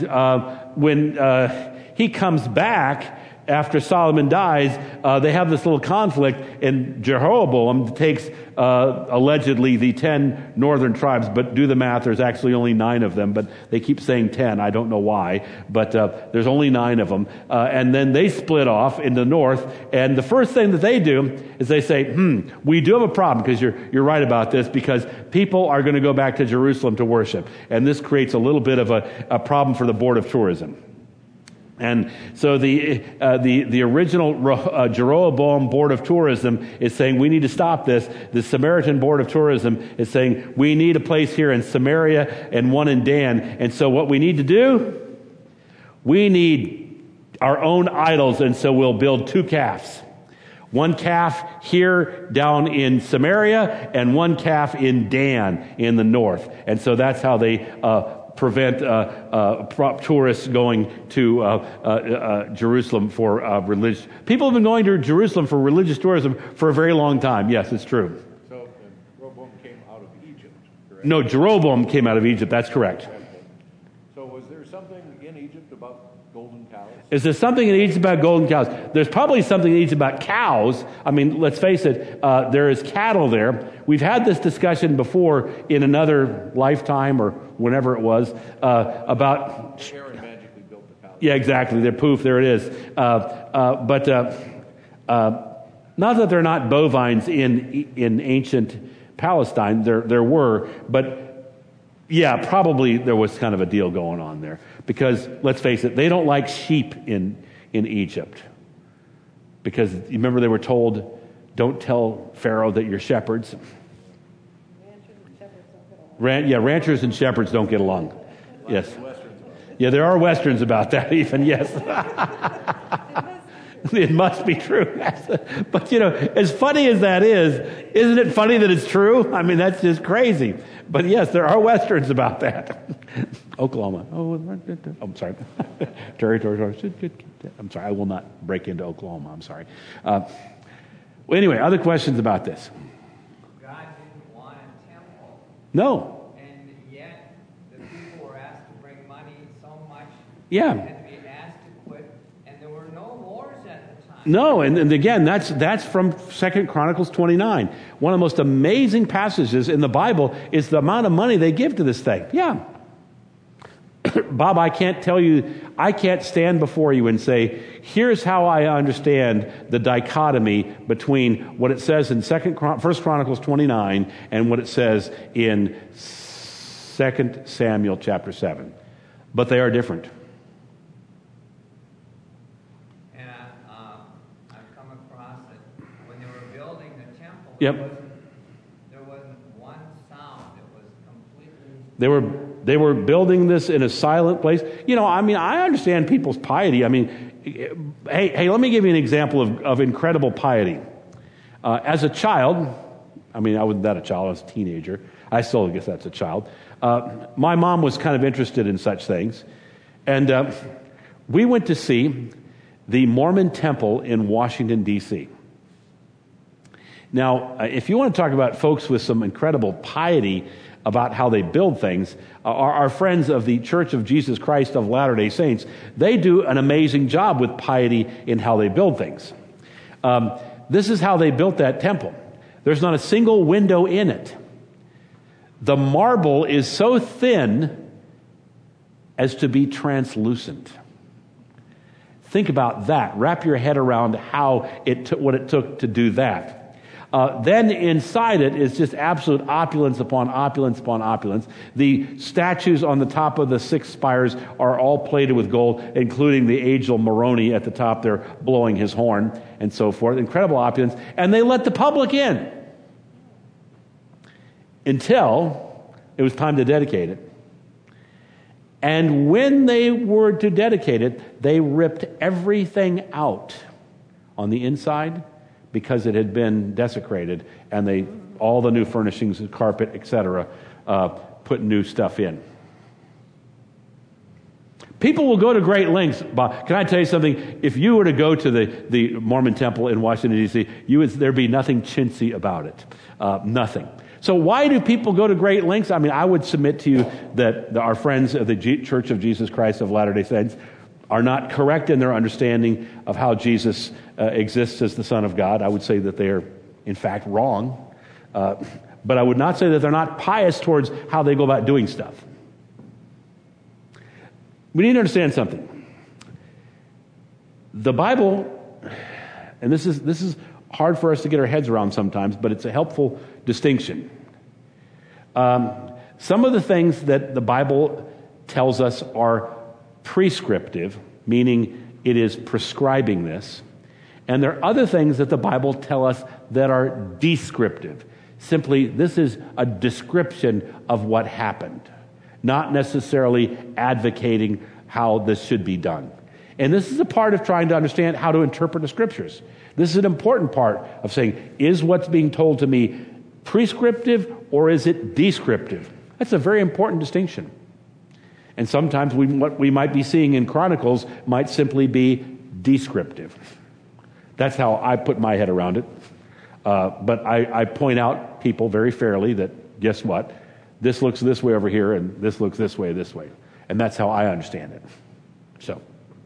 when he comes back, after Solomon dies, they have this little conflict, and Jeroboam takes allegedly the 10 northern tribes, but do the math, there's actually only 9 of them, but they keep saying 10, I don't know why, but there's only 9 of them, and then they split off in the north, and the first thing that they do is they say, we do have a problem, because you're right about this, because people are going to go back to Jerusalem to worship, and this creates a little bit of a problem for the Board of Tourism. And so the original Jeroboam Board of Tourism is saying we need to stop this. The Samaritan Board of Tourism is saying we need a place here in Samaria and one in Dan. And so what we need to do, we need our own idols, and so we'll build 2 calves. 1 calf here down in Samaria and 1 calf in Dan in the north. And so that's how they prevent tourists going to Jerusalem for religious. People have been going to Jerusalem for religious tourism for a very long time. Yes, it's true. So Jeroboam came out of Egypt, correct? No, Jeroboam came out of Egypt. That's correct. So was there something in Egypt about golden cows? Is there something in Egypt about golden cows? There's probably something in Egypt about cows. I mean, let's face it, there is cattle there. We've had this discussion before in another lifetime or whenever it was about... Aaron magically built the cows. Yeah, exactly. They're poof, there it is. But not that they're not bovines in ancient Palestine. There were, but yeah, probably there was kind of a deal going on there. Because, let's face it, they don't like sheep in Egypt. Because, you remember they were told, don't tell Pharaoh that you're shepherds. Ranchers and shepherds don't get along. Yes. Yeah, there are Westerns about that even, yes. It must be true. But, as funny as that is, isn't it funny that it's true? I mean, that's just crazy. But yes, there are Westerns about that. Oklahoma. I'm sorry. Territory. I'm sorry. I will not break into Oklahoma. I'm sorry. Anyway, other questions about this? God didn't want a temple. No. And yet, the people were asked to bring money so much. Yeah. They had to be asked to quit, and there were no wars at the time. No, and again, that's from 2 Chronicles 29. One of the most amazing passages in the Bible is the amount of money they give to this thing. Yeah. Bob, I can't stand before you and say, here's how I understand the dichotomy between what it says in 1 Chronicles 29 and what it says in 2 Samuel chapter 7. But they are different. And I've come across that when they were building the temple, Yep. there wasn't one sound. It was completely... They were building this in a silent place. I understand people's piety. I mean, hey, let me give you an example of incredible piety. As a child, I mean, I wasn't that a child. I was a teenager. I still guess that's a child. My mom was kind of interested in such things. And we went to see the Mormon Temple in Washington, D.C. Now, if you want to talk about folks with some incredible piety about how they build things, our friends of the Church of Jesus Christ of Latter-day Saints, they do an amazing job with piety in how they build things. This is how they built that temple. There's not a single window in it. The marble is so thin as to be translucent. Think about that. Wrap your head around how what it took to do that. Then inside it is just absolute opulence upon opulence upon opulence. The statues on the top of the 6 spires are all plated with gold, including the angel Moroni at the top there blowing his horn and so forth. Incredible opulence. And they let the public in until it was time to dedicate it. And when they were to dedicate it, they ripped everything out on the inside because it had been desecrated, and all the new furnishings, carpet, etc., put new stuff in. People will go to great lengths. Bob, can I tell you something? If you were to go to the Mormon Temple in Washington, D.C., there'd be nothing chintzy about it. Nothing. So why do people go to great lengths? I mean, I would submit to you that our friends of the Church of Jesus Christ of Latter-day Saints are not correct in their understanding of how Jesus exists as the Son of God. I would say that they are, in fact, wrong. But I would not say that they're not pious towards how they go about doing stuff. We need to understand something. The Bible, and this is hard for us to get our heads around sometimes, but it's a helpful distinction. Some of the things that the Bible tells us are prescriptive, meaning it is prescribing this. And there are other things that the Bible tells us that are descriptive. Simply, this is a description of what happened, not necessarily advocating how this should be done. And this is a part of trying to understand how to interpret the Scriptures. This is an important part of saying, is what's being told to me prescriptive or is it descriptive? That's a very important distinction. And sometimes what we might be seeing in Chronicles might simply be descriptive. That's how I put my head around it. But I point out people very fairly that, guess what? This looks this way over here, and this looks this way. And that's how I understand it. So.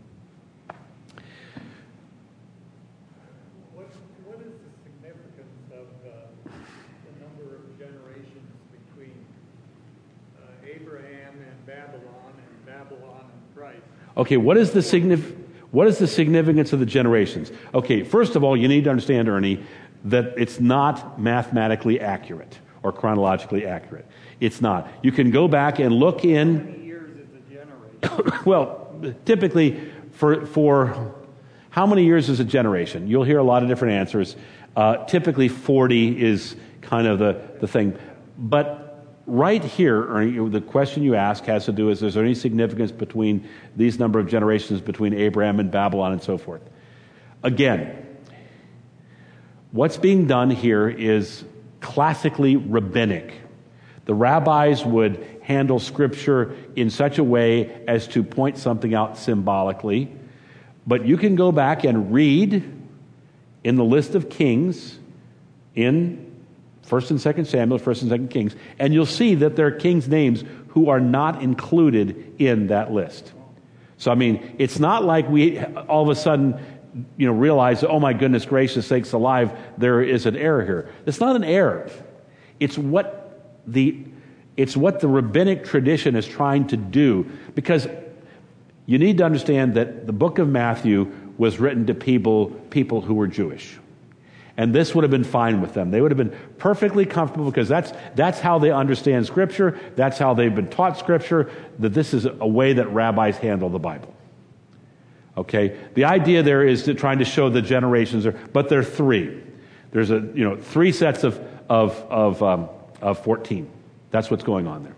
What is the significance of the number of generations between Abraham and Babylon and Christ? Okay, what is the significance of the generations? Okay, first of all, you need to understand, Ernie, that it's not mathematically accurate or chronologically accurate. It's not. You can go back and look in. How many years is a generation? Well, typically for how many years is a generation? You'll hear a lot of different answers. Typically 40 is kind of the thing. But right here, Ernie, the question you ask has to do with, is there any significance between these number of generations between Abraham and Babylon and so forth? Again, what's being done here is classically rabbinic. The rabbis would handle Scripture in such a way as to point something out symbolically. But you can go back and read in the list of kings in 1st and 2nd Samuel, 1st and 2nd Kings, and you'll see that there are kings' names who are not included in that list. So, I mean, it's not like we all of a sudden, realize, oh my goodness gracious sakes alive, there is an error here. It's not an error. It's what the rabbinic tradition is trying to do, because you need to understand that the book of Matthew was written to people who were Jewish. And this would have been fine with them. They would have been perfectly comfortable because that's how they understand Scripture. That's how they've been taught Scripture, that this is a way that rabbis handle the Bible. Okay? The idea there is trying to show the generations, but there are 3. There's 3 sets of 14. That's what's going on there.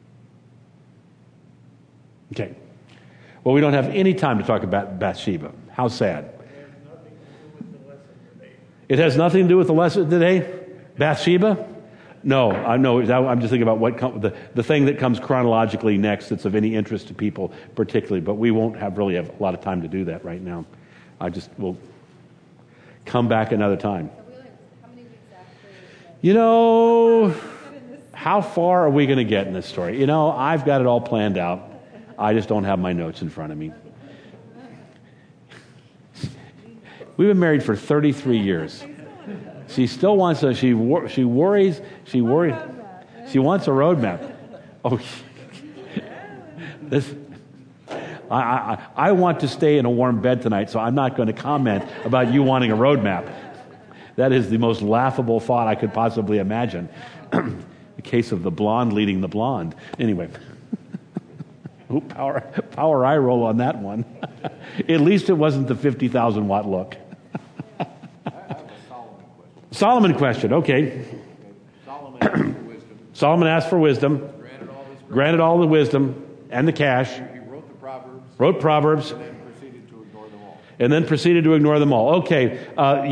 Okay. Well, we don't have any time to talk about Bathsheba. How sad. It has nothing to do with the lesson today. It has nothing to do with the lesson today? Bathsheba? No, I'm just thinking about the thing that comes chronologically next that's of any interest to people particularly, but we won't really have a lot of time to do that right now. We'll come back another time. So we only, how many weeks after? You know, how far are we going to get in this story? You know, I've got it all planned out. I just don't have my notes in front of me. We've been married for 33 years. She still wants a, she worries, she wants a roadmap. Oh, I want to stay in a warm bed tonight, so I'm not going to comment about you wanting a roadmap. That is the most laughable thought I could possibly imagine. The case of the blonde leading the blonde. Anyway. Ooh, power eye roll on that one. At least it wasn't the 50,000 watt look. I have a Solomon question, okay. Solomon asked for wisdom. Solomon asked for wisdom, granted all the wisdom and the cash, He wrote the Proverbs, Proverbs, and then proceeded to ignore them all. Okay,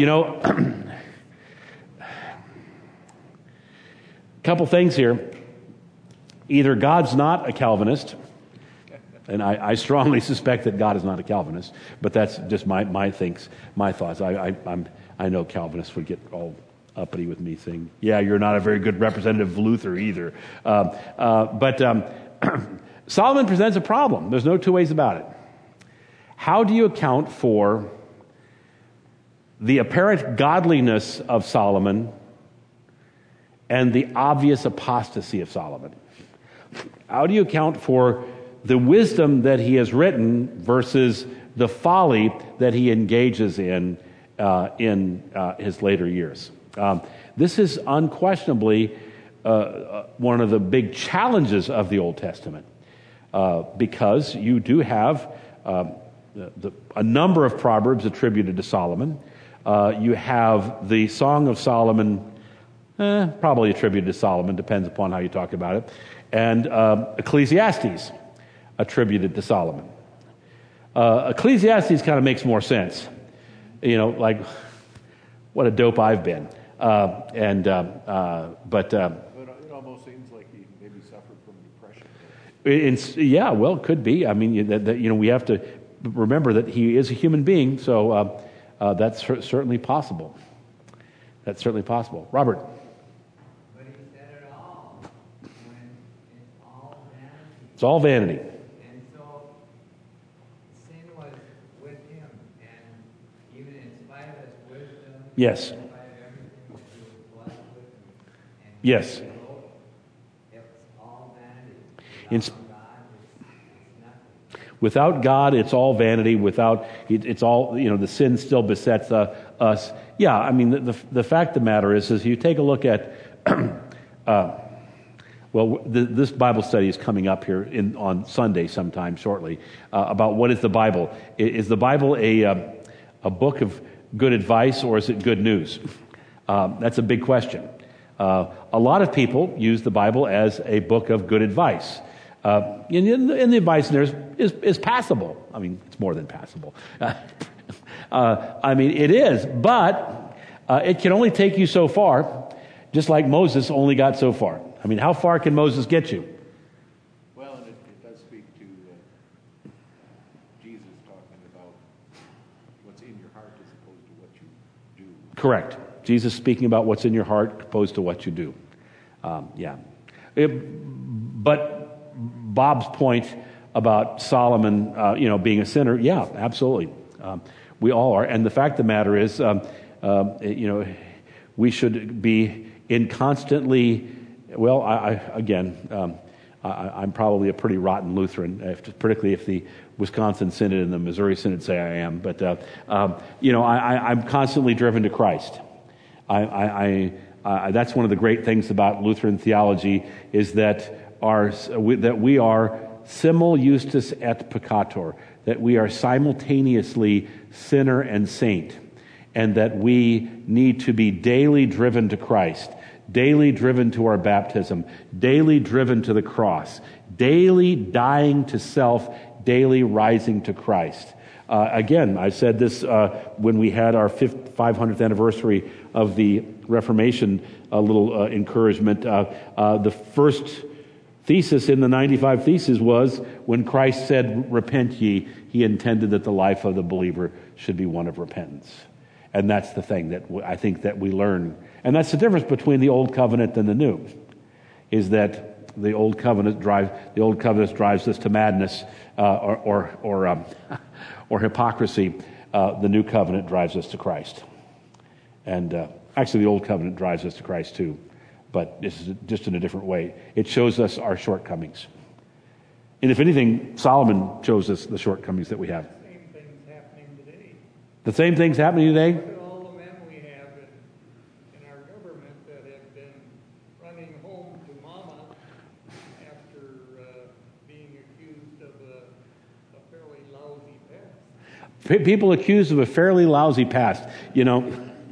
couple things here. Either God's not a Calvinist, and I strongly suspect that God is not a Calvinist, but that's just my thoughts. I know Calvinists would get all uppity with me saying, yeah, you're not a very good representative of Luther either. But Solomon presents a problem. There's no two ways about it. How do you account for the apparent godliness of Solomon and the obvious apostasy of Solomon? How do you account for the wisdom that he has written versus the folly that he engages in his later years? This is unquestionably one of the big challenges of the Old Testament, because you do have a number of Proverbs attributed to Solomon. You have the Song of Solomon, probably attributed to Solomon, depends upon how you talk about it, and Ecclesiastes attributed to Solomon. Ecclesiastes kind of makes more sense. You know, like, what a dope I've been. But it almost seems like he maybe suffered from depression. Yeah, well, it could be. I mean, we have to remember that he is a human being, so that's certainly possible. That's certainly possible. Robert. But he said it all when it's all vanity. It's all vanity. And so sin was with him, and even in spite of his wisdom, Yes. in spite of everything that he was blessed with, and Yes. he wrote, it's all vanity. In Without God, it's nothing. Without God, it's all vanity. Without it's all, the sin still besets us. Yeah, I mean, the fact of the matter is you take a look at, this Bible study is coming up here on Sunday sometime shortly, about what is the Bible. Is the Bible a book of good advice, or is it good news? That's a big question. A lot of people use the Bible as a book of good advice. And the advice in there is passable. I mean, it's more than passable. It is, but it can only take you so far, just like Moses only got so far. I mean, how far can Moses get you? Well, and it does speak to Jesus talking about what's in your heart as opposed to what you do. Correct. Jesus speaking about what's in your heart opposed to what you do. Yeah. But Bob's point about Solomon, being a sinner, yeah, absolutely. We all are. And the fact of the matter is, we should be in constantly, I'm probably a pretty rotten Lutheran, particularly if the Wisconsin Synod and the Missouri Synod say I am. But, I'm constantly driven to Christ. That's one of the great things about Lutheran theology is that we are simul justus et peccator, that we are simultaneously sinner and saint, and that we need to be daily driven to Christ, daily driven to our baptism, daily driven to the cross, daily dying to self, daily rising to Christ. Again, I said this when we had our 500th anniversary of the Reformation little encouragement. The first thesis in the 95 Theses was when Christ said, "Repent ye," he intended that the life of the believer should be one of repentance. And that's the thing that I think that we learn. And that's the difference between the Old Covenant and the New, is that the Old Covenant drives us to madness or hypocrisy. The New Covenant drives us to Christ. And actually, the Old Covenant drives us to Christ too, but this is just in a different way. It shows us our shortcomings. And if anything, Solomon shows us the shortcomings that we have. Same things happening today. The same things happening today? Look at all the men we have in our government that have been running home to mama after being accused of a fairly lousy past. People accused of a fairly lousy past. You know,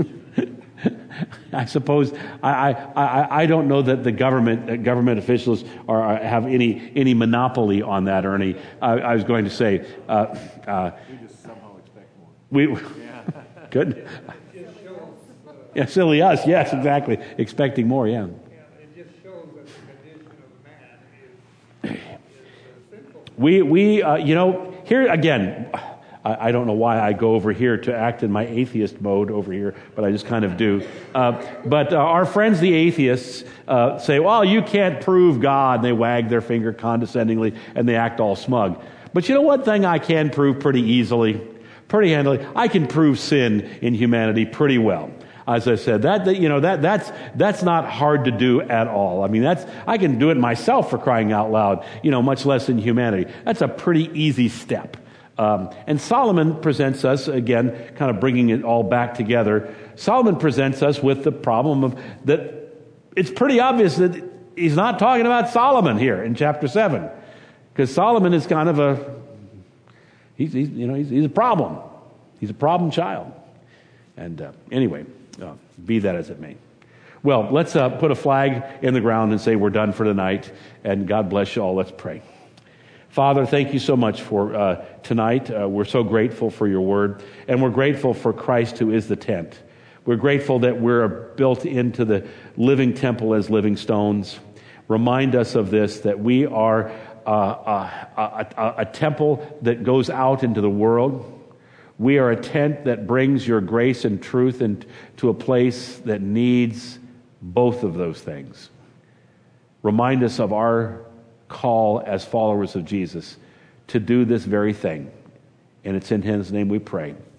I suppose I don't know that the government officials have any monopoly on that or any. I was going to say. We just somehow expect more. Good. Yeah, silly us. Yes, exactly. Expecting more. Yeah. Yeah, it just shows that the condition of man is sinful. We here again. I don't know why I go over here to act in my atheist mode over here, but I just kind of do. But our friends, the atheists, say, well, you can't prove God. And they wag their finger condescendingly, and they act all smug. But you know one thing I can prove pretty easily, pretty handily? I can prove sin in humanity pretty well. As I said, that's not hard to do at all. I mean, I can do it myself, for crying out loud, much less in humanity. That's a pretty easy step. And Solomon presents us, again, kind of bringing it all back together. Solomon presents us with the problem of that it's pretty obvious that he's not talking about Solomon here in chapter 7. Because Solomon is kind of he's a problem. He's a problem child. And anyway, be that as it may. Well, let's put a flag in the ground and say we're done for tonight. And God bless you all. Let's pray. Father, thank you so much for tonight. We're so grateful for your word, and we're grateful for Christ who is the tent. We're grateful that we're built into the living temple as living stones. Remind us of this, that we are a temple that goes out into the world. We are a tent that brings your grace and truth into a place that needs both of those things. Remind us of our call as followers of Jesus to do this very thing. And it's in his name we pray.